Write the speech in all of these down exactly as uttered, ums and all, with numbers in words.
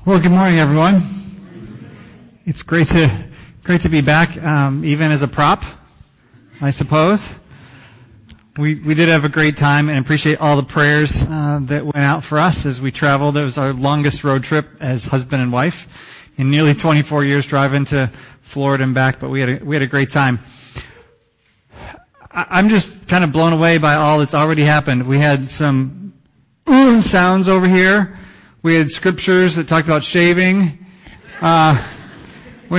Well, good morning, everyone. It's great to great to be back, um, even as a prop, I suppose. We we did have a great time, and appreciate all the prayers uh, that went out for us as we traveled. It was our longest road trip as husband and wife in nearly twenty-four years, driving to Florida and back. But we had a, we had a great time. I, I'm just kind of blown away by all that's already happened. We had some ooh sounds over here. We had scriptures that talked about shaving. Uh, we,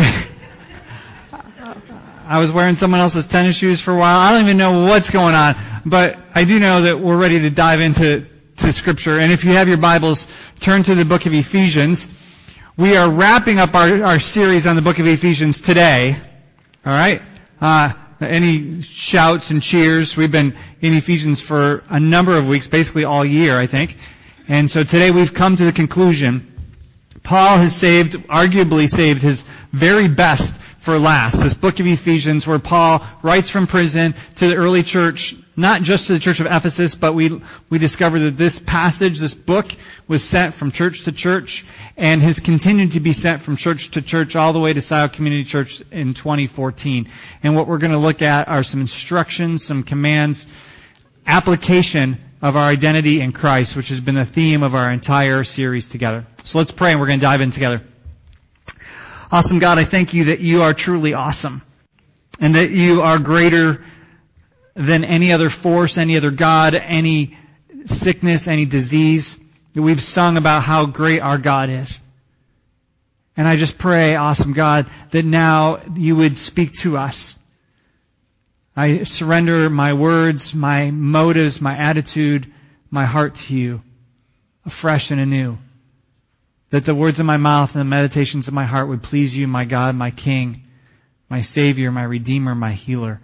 I was wearing someone else's tennis shoes for a while. I don't even know what's going on, but I do know that we're ready to dive into to scripture. And if you have your Bibles, turn to the book of Ephesians. We are wrapping up our, our series on the book of Ephesians today. All right. Uh, any shouts and cheers? We've been in Ephesians for a number of weeks, basically all year, I think. And so today we've come to the conclusion. Paul has saved, arguably saved his very best for last. This book of Ephesians, where Paul writes from prison to the early church, not just to the church of Ephesus, but we we discovered that this passage, this book, was sent from church to church and has continued to be sent from church to church all the way to Scioto Community Church in twenty fourteen. And what we're going to look at are some instructions, some commands, application of our identity in Christ, which has been the theme of our entire series together. So let's pray and we're going to dive in together. Awesome God, I thank you that you are truly awesome and that you are greater than any other force, any other God, any sickness, any disease. That we've sung about how great our God is. And I just pray, awesome God, that now you would speak to us. I surrender my words, my motives, my attitude, my heart to you, afresh and anew. That the words of my mouth and the meditations of my heart would please you, my God, my King, my Savior, my Redeemer, my Healer.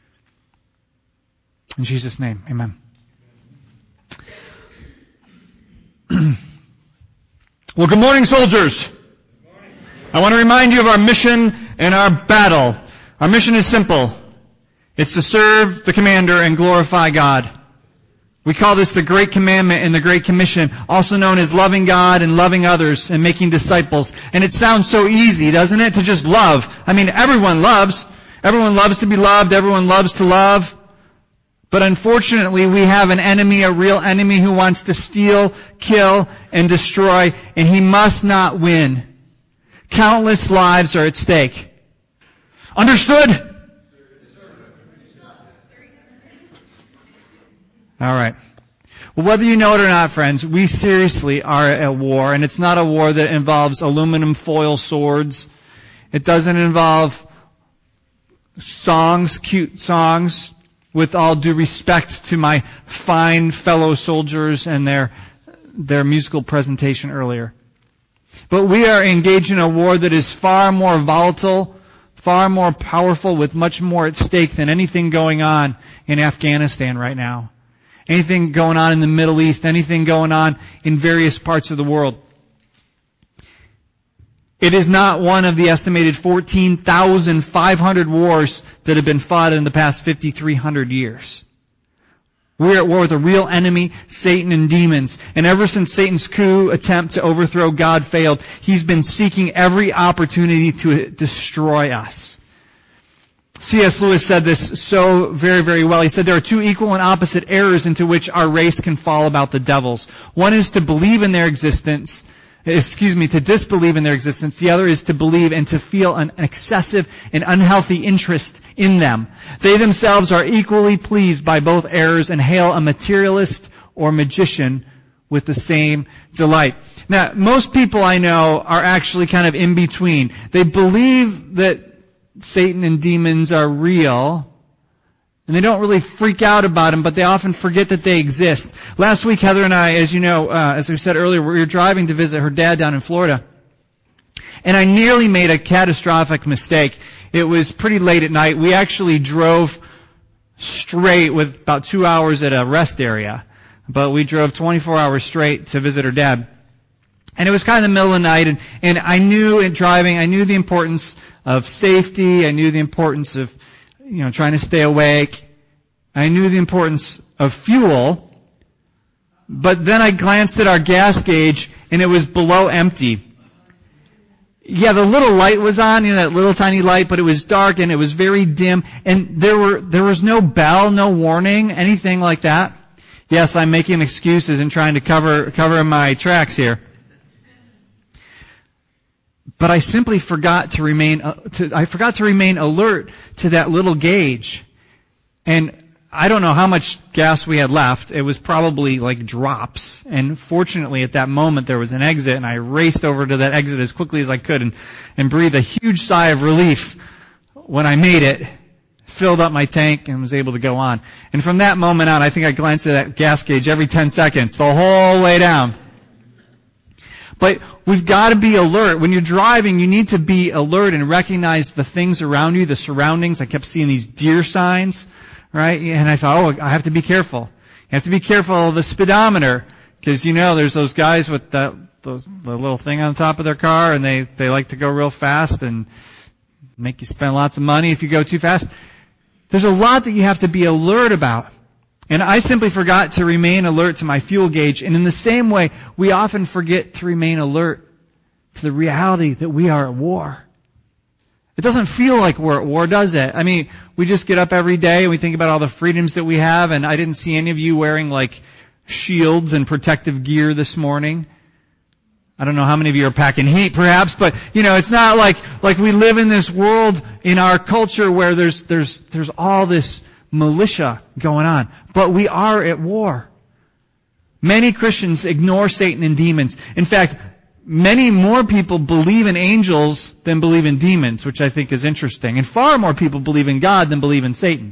In Jesus' name, amen. Well, good morning, soldiers. Good morning. I want to remind you of our mission and our battle. Our mission is simple. It's to serve the commander and glorify God. We call this the Great Commandment and the Great Commission, also known as loving God and loving others and making disciples. And it sounds so easy, doesn't it, to just love? I mean, everyone loves. Everyone loves to be loved. Everyone loves to love. But unfortunately, we have an enemy, a real enemy who wants to steal, kill, and destroy, and he must not win. Countless lives are at stake. Understood? All right. Well, whether you know it or not, friends, we seriously are at war, and it's not a war that involves aluminum foil swords. It doesn't involve songs, cute songs, with all due respect to my fine fellow soldiers and their their musical presentation earlier. But we are engaged in a war that is far more volatile, far more powerful, with much more at stake than anything going on in Afghanistan right now. Anything going on in the Middle East, anything going on in various parts of the world. It is not one of the estimated fourteen thousand five hundred wars that have been fought in the past fifty-three hundred years. We're at war with a real enemy, Satan and demons. And ever since Satan's coup attempt to overthrow God failed, he's been seeking every opportunity to destroy us. C S Lewis said this so very, very well. He said there are two equal and opposite errors into which our race can fall about the devils. One is to believe in their existence, excuse me, to disbelieve in their existence. The other is to believe and to feel an excessive and unhealthy interest in them. They themselves are equally pleased by both errors and hail a materialist or magician with the same delight. Now, most people I know are actually kind of in between. They believe that Satan and demons are real, and they don't really freak out about them, but they often forget that they exist. Last week, Heather and I, as you know, uh, as we said earlier, we were driving to visit her dad down in Florida, and I nearly made a catastrophic mistake. It was pretty late at night. We actually drove straight with about two hours at a rest area, but we drove twenty-four hours straight to visit her dad. And it was kind of the middle of the night, and, and I knew in driving, I knew the importance of safety. I knew the importance of, you know, trying to stay awake. I knew the importance of fuel. But then I glanced at our gas gauge, and it was below empty. yeah, the little light was on, you know, that little tiny light, but it was dark and it was very dim, and there were, there was no bell, no warning, anything like that. Yes, I'm making excuses and trying to cover, cover my tracks here. But I simply forgot to remain, uh, to, I forgot to remain alert to that little gauge. And I don't know how much gas we had left. It was probably like drops. And fortunately at that moment there was an exit, and I raced over to that exit as quickly as I could and, and breathed a huge sigh of relief when I made it, filled up my tank, and was able to go on. And from that moment on, I think I glanced at that gas gauge every ten seconds, the whole way down. But we've got to be alert. When you're driving, you need to be alert and recognize the things around you, the surroundings. I kept seeing these deer signs. Right? And I thought, oh, I have to be careful. You have to be careful of the speedometer. Because, you know, there's those guys with that, those, the little thing on top of their car, and they, they like to go real fast and make you spend lots of money if you go too fast. There's a lot that you have to be alert about. And I simply forgot to remain alert to my fuel gauge. And in the same way, we often forget to remain alert to the reality that we are at war. It doesn't feel like we're at war, does it? I mean, we just get up every day and we think about all the freedoms that we have, and I didn't see any of you wearing like shields and protective gear this morning. I don't know how many of you are packing heat perhaps, but you know, it's not like, like we live in this world in our culture where there's, there's, there's all this militia going on. But we are at war. Many Christians ignore Satan and demons. In fact, many more people believe in angels than believe in demons, which I think is interesting. And far more people believe in God than believe in Satan.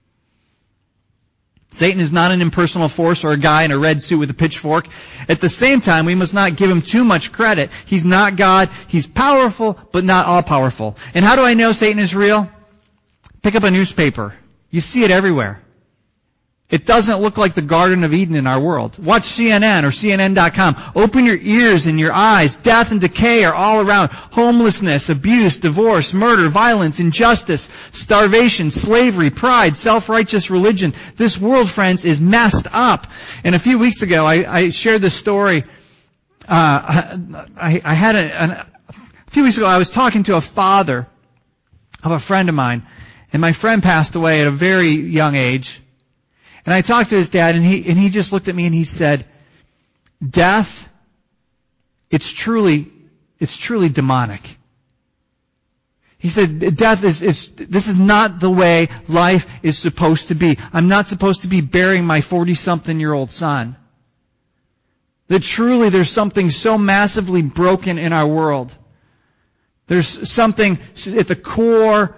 Satan is not an impersonal force or a guy in a red suit with a pitchfork. At the same time, we must not give him too much credit. He's not God. He's powerful, but not all powerful. And how do I know Satan is real? Pick up a newspaper. You see it everywhere. It doesn't look like the Garden of Eden in our world. Watch C N N or C N N dot com. Open your ears and your eyes. Death and decay are all around. Homelessness, abuse, divorce, murder, violence, injustice, starvation, slavery, pride, self-righteous religion. This world, friends, is messed up. And a few weeks ago, I, I shared this story. Uh, I, I had a, an, a few weeks ago, I was talking to a father of a friend of mine, and my friend passed away at a very young age. And I talked to his dad, and he, and he just looked at me and he said, death, it's truly, it's truly demonic. He said, death is, is, this is not the way life is supposed to be. I'm not supposed to be burying my forty-something-year-old son. That truly there's something so massively broken in our world. There's something at the core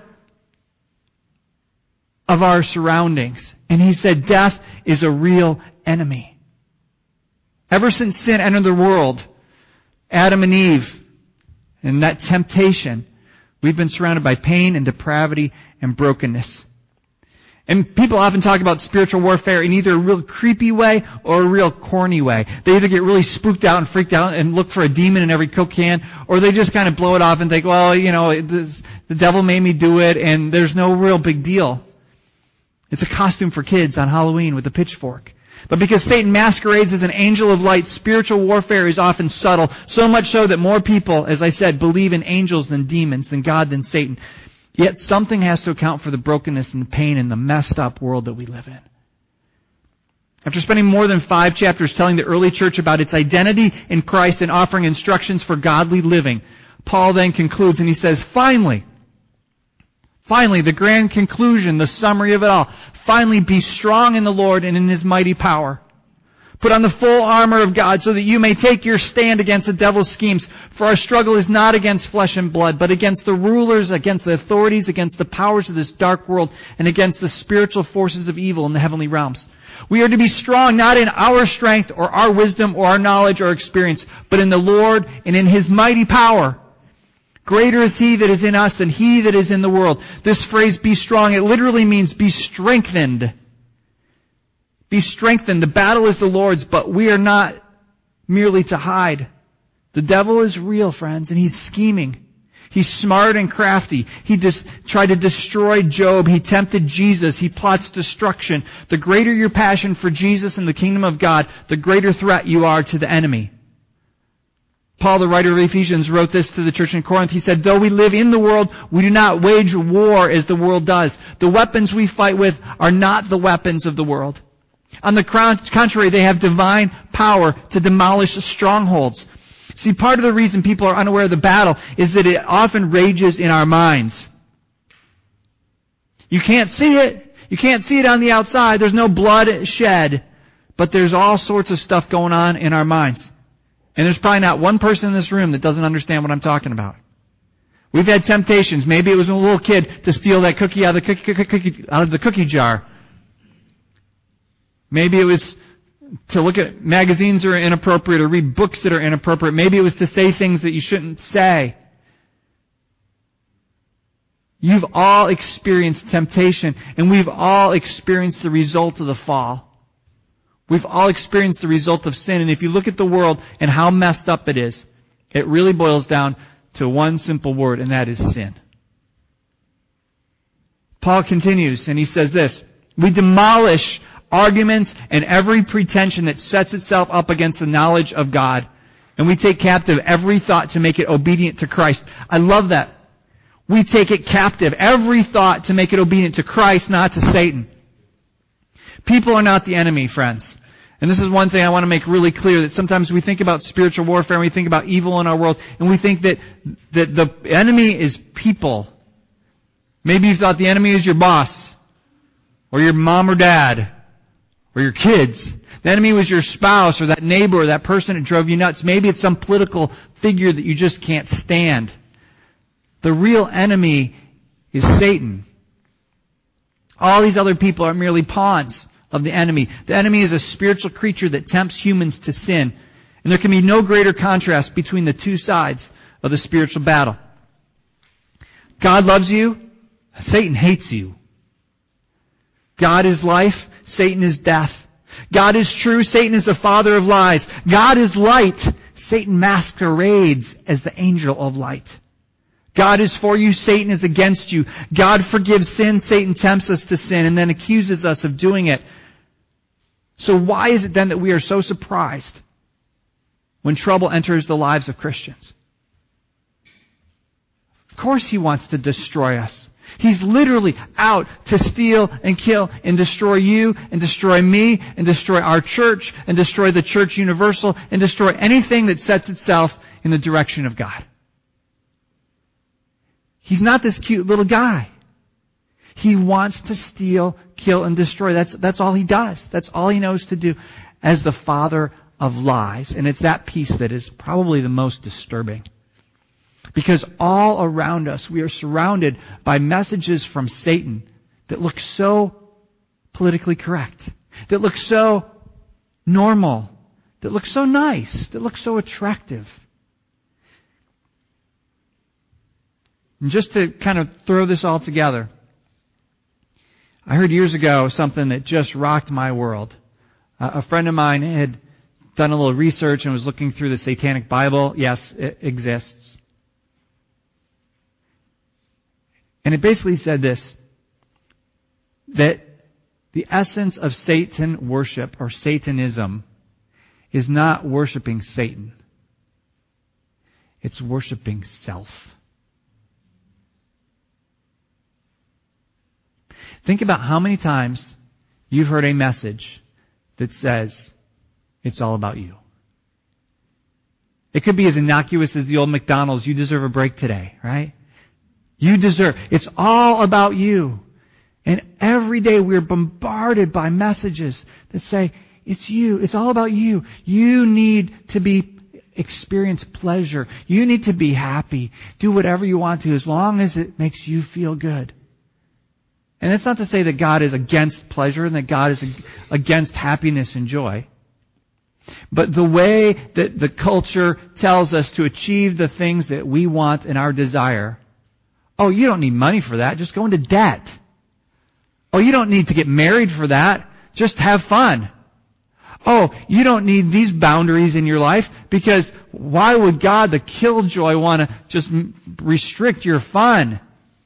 of our surroundings. And he said death is a real enemy. Ever since sin entered the world, Adam and Eve, and that temptation, we've been surrounded by pain and depravity and brokenness. And people often talk about spiritual warfare in either a real creepy way or a real corny way. They either get really spooked out and freaked out and look for a demon in every Coke can, or they just kind of blow it off and think, well, you know, the, the devil made me do it, and there's no real big deal. It's a costume for kids on Halloween with a pitchfork. But because Satan masquerades as an angel of light, spiritual warfare is often subtle, so much so that more people, as I said, believe in angels than demons, than God than Satan. Yet something has to account for the brokenness and the pain and the messed up world that we live in. After spending more than five chapters telling the early church about its identity in Christ and offering instructions for godly living, Paul then concludes and he says, finally, Finally, the grand conclusion, the summary of it all. Finally, be strong in the Lord and in His mighty power. Put on the full armor of God so that you may take your stand against the devil's schemes. For our struggle is not against flesh and blood, but against the rulers, against the authorities, against the powers of this dark world, and against the spiritual forces of evil in the heavenly realms. We are to be strong not in our strength or our wisdom or our knowledge or experience, but in the Lord and in His mighty power. Greater is He that is in us than he that is in the world. This phrase, be strong, it literally means be strengthened. Be strengthened. The battle is the Lord's, but we are not merely to hide. The devil is real, friends, and he's scheming. He's smart and crafty. He just tried to destroy Job. He tempted Jesus. He plots destruction. The greater your passion for Jesus and the kingdom of God, the greater threat you are to the enemy. Paul, the writer of Ephesians, wrote this to the church in Corinth. He said, though we live in the world, we do not wage war as the world does. The weapons we fight with are not the weapons of the world. On the contrary, they have divine power to demolish strongholds. See, part of the reason people are unaware of the battle is that it often rages in our minds. You can't see it. You can't see it on the outside. There's no blood shed. But there's all sorts of stuff going on in our minds. And there's probably not one person in this room that doesn't understand what I'm talking about. We've had temptations. Maybe it was a little kid to steal that cookie out of the cookie, cookie, out of the cookie jar. Maybe it was to look at magazines that are inappropriate or read books that are inappropriate. Maybe it was to say things that you shouldn't say. You've all experienced temptation, and we've all experienced the result of the fall. We've all experienced the result of sin, and if you look at the world and how messed up it is, it really boils down to one simple word, and that is sin. Paul continues, and he says this, we demolish arguments and every pretension that sets itself up against the knowledge of God, and we take captive every thought to make it obedient to Christ. I love that. We take it captive, every thought to make it obedient to Christ, not to Satan. People are not the enemy, friends. And this is one thing I want to make really clear, that sometimes we think about spiritual warfare and we think about evil in our world, and we think that, that the enemy is people. Maybe you thought the enemy is your boss, or your mom or dad, or your kids. The enemy was your spouse, or that neighbor, or that person that drove you nuts. Maybe it's some political figure that you just can't stand. The real enemy is Satan. All these other people are merely pawns of the enemy. The enemy is a spiritual creature that tempts humans to sin. And there can be no greater contrast between the two sides of the spiritual battle. God loves you. Satan hates you. God is life. Satan is death. God is true. Satan is the father of lies. God is light. Satan masquerades as the angel of light. God is for you, Satan is against you. God forgives sin, Satan tempts us to sin and then accuses us of doing it. So why is it then that we are so surprised when trouble enters the lives of Christians? Of course he wants to destroy us. He's literally out to steal and kill and destroy you and destroy me and destroy our church and destroy the church universal and destroy anything that sets itself in the direction of God. He's not this cute little guy. He wants to steal, kill, and destroy. That's, that's all he does. That's all he knows to do as the father of lies. And it's that piece that is probably the most disturbing. Because all around us, we are surrounded by messages from Satan that look so politically correct, that look so normal, that look so nice, that look so attractive. And just to kind of throw this all together, I heard years ago something that just rocked my world. Uh, a friend of mine had done a little research and was looking through the Satanic Bible. Yes, it exists. And it basically said this, that the essence of Satan worship or Satanism is not worshiping Satan. It's worshiping self. Think about how many times you've heard a message that says, it's all about you. It could be as innocuous as the old McDonald's, you deserve a break today, right? You deserve, it's all about you. And every day we're bombarded by messages that say, it's you, it's all about you. You need to be, experience pleasure. You need to be happy. Do whatever you want to as long as it makes you feel good. And it's not to say that God is against pleasure and that God is against happiness and joy. But the way that the culture tells us to achieve the things that we want and our desire, oh, you don't need money for that. Just go into debt. Oh, you don't need to get married for that. Just have fun. Oh, you don't need these boundaries in your life because why would God, the killjoy, want to just restrict your fun?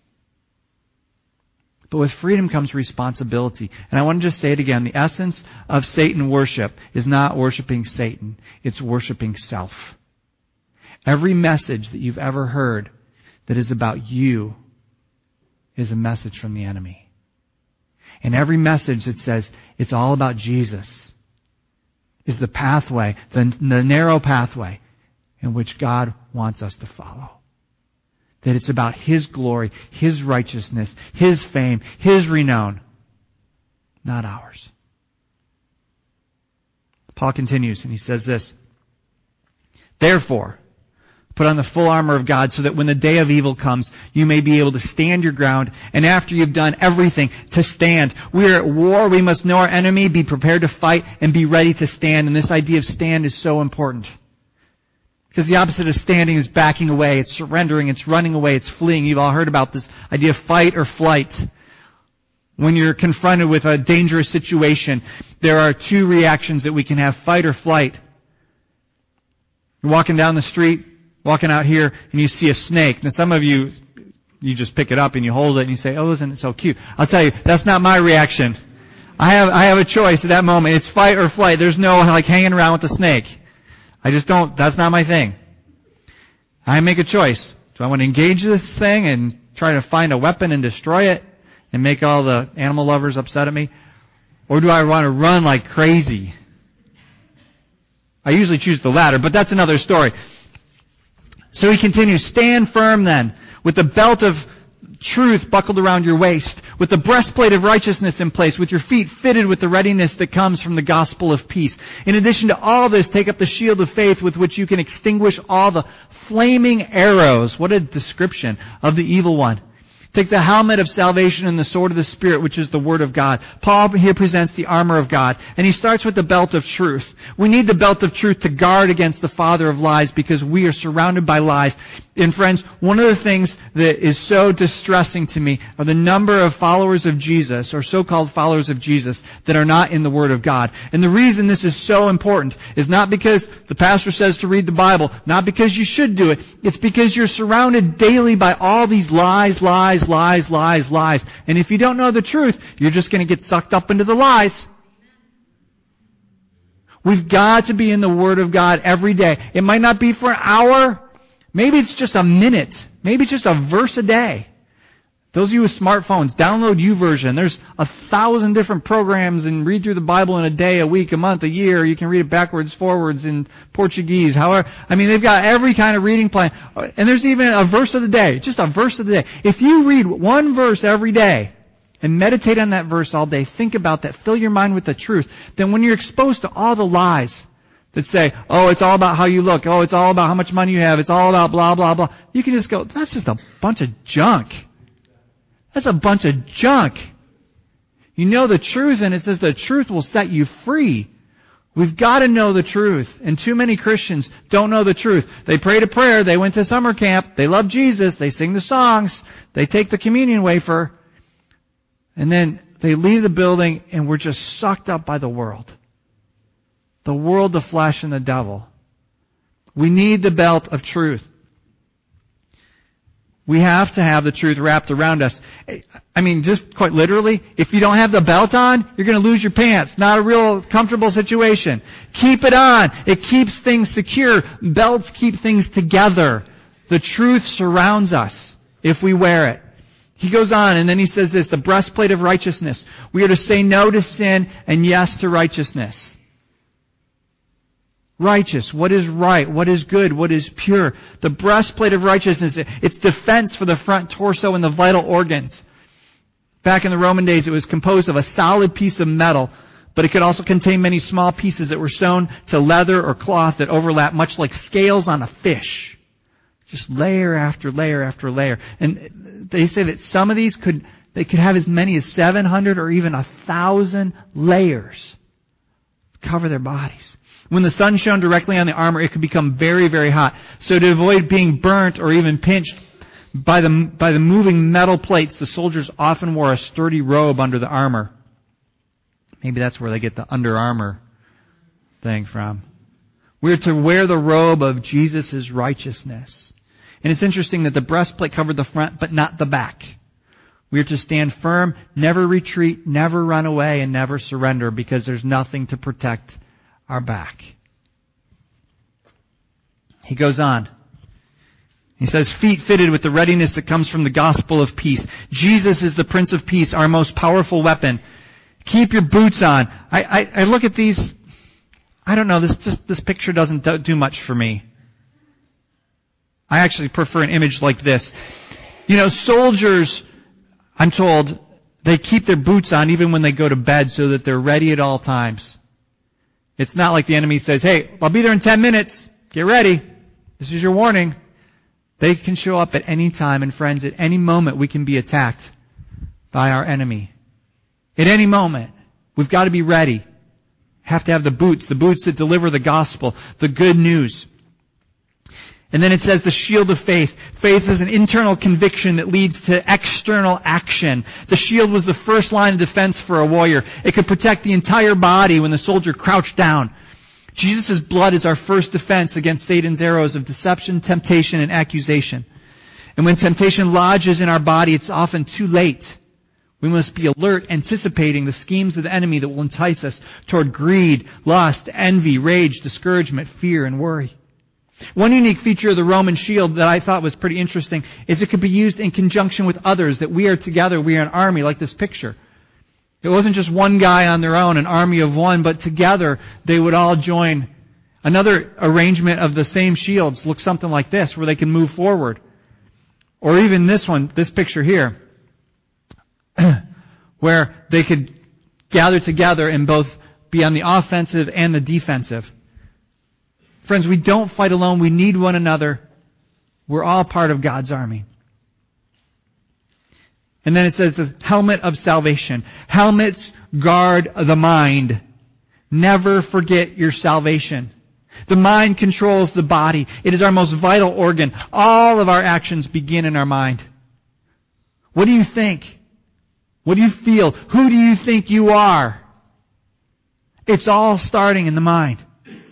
But with freedom comes responsibility. And I want to just say it again. The essence of Satan worship is not worshiping Satan. It's worshiping self. Every message that you've ever heard that is about you is a message from the enemy. And every message that says it's all about Jesus is the pathway, the, the narrow pathway in which God wants us to follow. That it's about His glory, His righteousness, His fame, His renown, not ours. Paul continues and he says this, therefore, put on the full armor of God so that when the day of evil comes, you may be able to stand your ground, and after you've done everything, to stand. We are at war. We must know our enemy, be prepared to fight, and be ready to stand. And this idea of stand is so important. Because the opposite of standing is backing away. It's surrendering. It's running away. It's fleeing. You've all heard about this idea of fight or flight. When you're confronted with a dangerous situation, there are two reactions that we can have, fight or flight. You're walking down the street, walking out here, and you see a snake. Now some of you, you just pick it up and you hold it and you say, oh, isn't it so cute? I'll tell you, that's not my reaction. I have, I have a choice at that moment. It's fight or flight. There's no like hanging around with the snake. I just don't, that's not my thing. I make a choice. Do I want to engage this thing and try to find a weapon and destroy it and make all the animal lovers upset at me? Or do I want to run like crazy? I usually choose the latter, but that's another story. So he continues, stand firm then, with the belt of truth buckled around your waist, with the breastplate of righteousness in place, with your feet fitted with the readiness that comes from the gospel of peace. In addition to all this, take up the shield of faith with which you can extinguish all the flaming arrows. What a description of the evil one. Take the helmet of salvation and the sword of the Spirit, which is the Word of God. Paul here presents the armor of God, and he starts with the belt of truth. We need the belt of truth to guard against the father of lies because we are surrounded by lies. And friends, one of the things that is so distressing to me are the number of followers of Jesus, or so-called followers of Jesus, that are not in the Word of God. And the reason this is so important is not because the pastor says to read the Bible, not because you should do it. It's because you're surrounded daily by all these lies, lies, lies, lies, lies. And if you don't know the truth, you're just going to get sucked up into the lies. We've got to be in the Word of God every day. It might not be for an hour. Maybe it's just a minute. Maybe it's just a verse a day. Those of you with smartphones, download YouVersion. There's a thousand different programs and read through the Bible in a day, a week, a month, a year. You can read it backwards, forwards, in Portuguese. However, I mean, they've got every kind of reading plan. And there's even a verse of the day. Just a verse of the day. If you read one verse every day and meditate on that verse all day, think about that, fill your mind with the truth, then when you're exposed to all the lies that say, oh, it's all about how you look. Oh, it's all about how much money you have. It's all about blah, blah, blah. You can just go, that's just a bunch of junk. That's a bunch of junk. You know the truth, and it says the truth will set you free. We've got to know the truth. And too many Christians don't know the truth. They prayed a prayer. They went to summer camp. They love Jesus. They sing the songs. They take the communion wafer. And then they leave the building, and we're just sucked up by the world. The world, the flesh, and the devil. We need the belt of truth. We have to have the truth wrapped around us. I mean, just quite literally, if you don't have the belt on, you're going to lose your pants. Not a real comfortable situation. Keep it on. It keeps things secure. Belts keep things together. The truth surrounds us if we wear it. He goes on, and then he says this, the breastplate of righteousness. We are to say no to sin and yes to righteousness. Righteous, what is right, what is good, what is pure. The breastplate of righteousness, it's defense for the front torso and the vital organs. Back in the Roman days, it was composed of a solid piece of metal, but it could also contain many small pieces that were sewn to leather or cloth that overlap, much like scales on a fish. Just layer after layer after layer. And they say that some of these could, they could have as many as seven hundred or even a thousand layers to cover their bodies. When the sun shone directly on the armor, it could become very, very hot. So to avoid being burnt or even pinched by the, by the moving metal plates, the soldiers often wore a sturdy robe under the armor. Maybe that's where they get the Under Armour thing from. We're to wear the robe of Jesus' righteousness. And it's interesting that the breastplate covered the front, but not the back. We are to stand firm, never retreat, never run away, and never surrender, because there's nothing to protect our back. He goes on. He says, feet fitted with the readiness that comes from the gospel of peace. Jesus is the Prince of Peace, our most powerful weapon. Keep your boots on. I, I, I look at these, I don't know, this just, this picture doesn't do, do much for me. I actually prefer an image like this. You know, soldiers, I'm told, they keep their boots on even when they go to bed so that they're ready at all times. It's not like the enemy says, hey, I'll be there in ten minutes. Get ready. This is your warning. They can show up at any time, and friends, at any moment we can be attacked by our enemy. At any moment, we've got to be ready. Have to have the boots, the boots that deliver the gospel, the good news. And then it says the shield of faith. Faith is an internal conviction that leads to external action. The shield was the first line of defense for a warrior. It could protect the entire body when the soldier crouched down. Jesus' blood is our first defense against Satan's arrows of deception, temptation, and accusation. And when temptation lodges in our body, it's often too late. We must be alert, anticipating the schemes of the enemy that will entice us toward greed, lust, envy, rage, discouragement, fear, and worry. One unique feature of the Roman shield that I thought was pretty interesting is it could be used in conjunction with others, that we are together, we are an army, like this picture. It wasn't just one guy on their own, an army of one, but together they would all join. Another arrangement of the same shields looks something like this, where they can move forward. Or even this one, this picture here, where they could gather together and both be on the offensive and the defensive. Friends, we don't fight alone. We need one another. We're all part of God's army. And then it says the helmet of salvation. Helmets guard the mind. Never forget your salvation. The mind controls the body. It is our most vital organ. All of our actions begin in our mind. What do you think? What do you feel? Who do you think you are? It's all starting in the mind.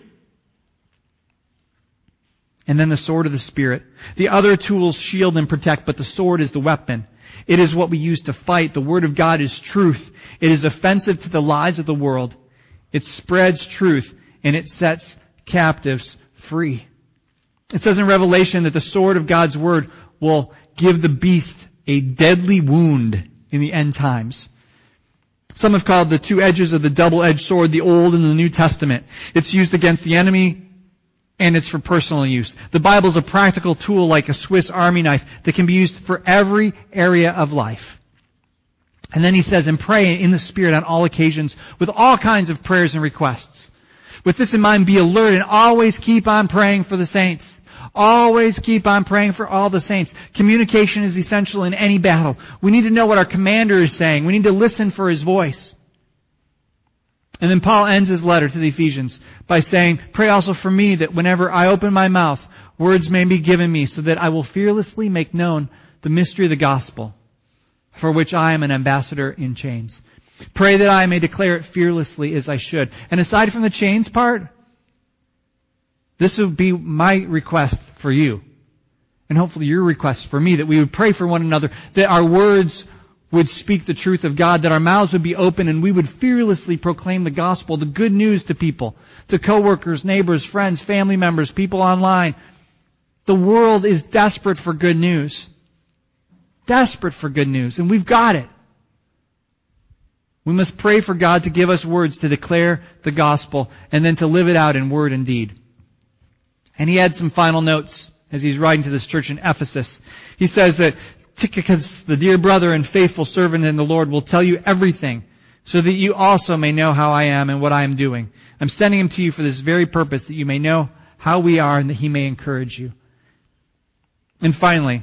And then the sword of the Spirit. The other tools shield and protect, but the sword is the weapon. It is what we use to fight. The Word of God is truth. It is offensive to the lies of the world. It spreads truth, and it sets captives free. It says in Revelation that the sword of God's Word will give the beast a deadly wound in the end times. Some have called the two edges of the double-edged sword the Old and the New Testament. It's used against the enemy, and it's for personal use. The Bible is a practical tool like a Swiss Army knife that can be used for every area of life. And then he says, and pray in the Spirit on all occasions with all kinds of prayers and requests. With this in mind, be alert and always keep on praying for the saints. Always keep on praying for all the saints. Communication is essential in any battle. We need to know what our commander is saying. We need to listen for his voice. And then Paul ends his letter to the Ephesians by saying, pray also for me that whenever I open my mouth, words may be given me so that I will fearlessly make known the mystery of the gospel, for which I am an ambassador in chains. Pray that I may declare it fearlessly as I should. And aside from the chains part, this would be my request for you. And hopefully your request for me, that we would pray for one another, that our words would speak the truth of God, that our mouths would be open and we would fearlessly proclaim the gospel, the good news to people, to coworkers, neighbors, friends, family members, people online. The world is desperate for good news. Desperate for good news, and we've got it. We must pray for God to give us words to declare the gospel and then to live it out in word and deed. And he adds some final notes as he's writing to this church in Ephesus. He says that Tychicus, the dear brother and faithful servant in the Lord, will tell you everything so that you also may know how I am and what I am doing. I'm sending him to you for this very purpose, that you may know how we are and that he may encourage you. And finally,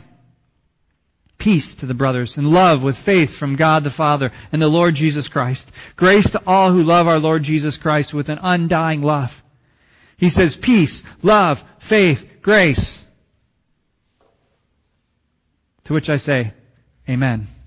peace to the brothers and love with faith from God the Father and the Lord Jesus Christ. Grace to all who love our Lord Jesus Christ with an undying love. He says peace, love, faith, grace. To which I say, amen.